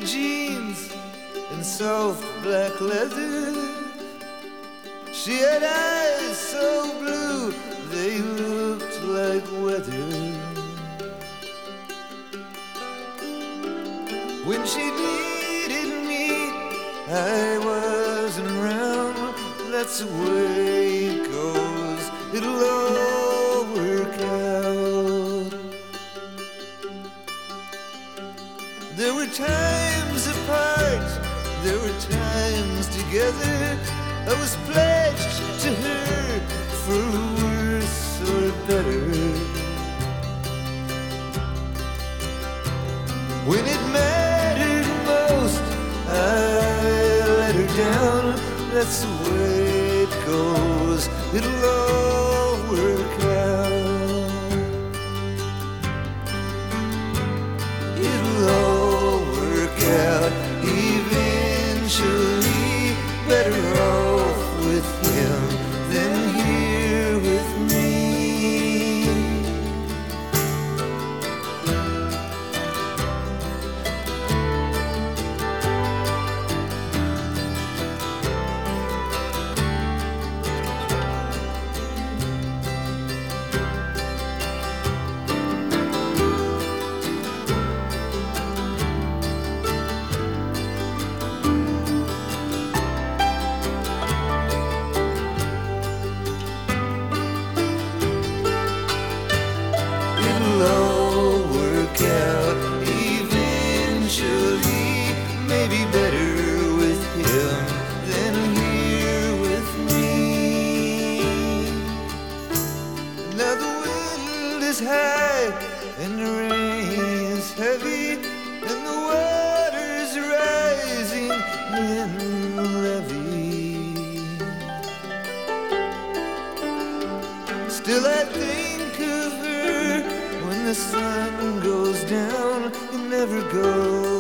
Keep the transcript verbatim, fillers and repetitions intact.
jeans and soft black leather. She had eyes so blue they looked like weather. When she needed me, I wasn't around. That's the way it goes. It'll all work out. There were times apart, there were times together. I was pledged to her for worse or better. When it mattered most, I let her down. That's the way it goes. It'll all work out. It'll all work out eventually. Better off with him than here with me. It'll all work out eventually. Maybe better with him than here with me. Now the wind is high and the rain is heavy, and the water's rising in the levee. Still I think of her when the sun goes down. It never goes